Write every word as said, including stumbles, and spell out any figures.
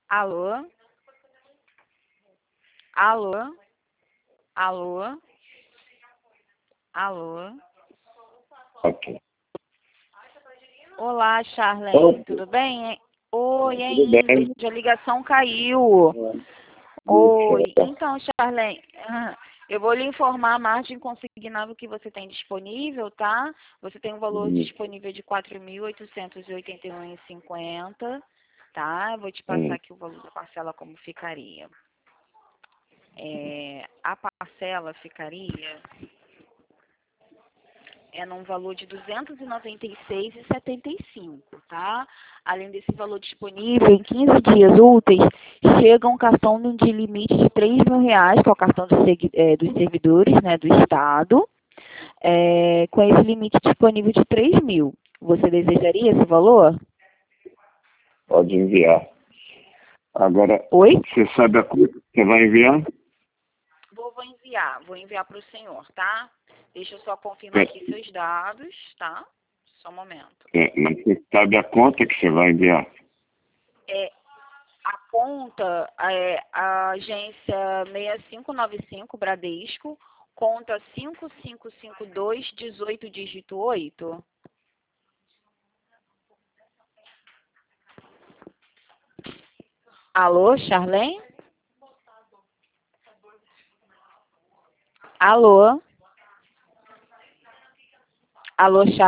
Alô? Alô? Alô? Alô? Ok. Olá, Charlene, Oi. tudo bem? hein? Oi, e Tudo aí? bem? Vejo a ligação caiu. Oi, então, Charlene, ah, eu vou lhe informar a margem consignável que você tem disponível, tá? Você tem um valor Hum, disponível de quatro mil oitocentos e oitenta e um reais e cinquenta centavos, tá? Eu vou te passar hum. aqui o valor da parcela como ficaria. É, a parcela ficaria é num valor de duzentos e noventa e seis reais e setenta e cinco centavos, tá? Além desse valor disponível, em quinze dias úteis, chega um cartão de limite de três mil reais, que é o cartão dos, segui- eh, dos servidores, né, do Estado, eh, com esse limite disponível de três mil. Você desejaria esse valor? Pode enviar. Agora, Oi? você sabe a conta que você vai enviar? Vou, vou enviar, vou enviar para o senhor, tá? Deixa eu só confirmar É, aqui seus dados, tá? Só um momento. é, mas você sabe a conta que você vai enviar? É, a conta é a agência seis cinco nove cinco Bradesco, conta cinco cinco cinco dois, dezoito dígito oito. Alô, Charlene? Alô? Alô, Charlene?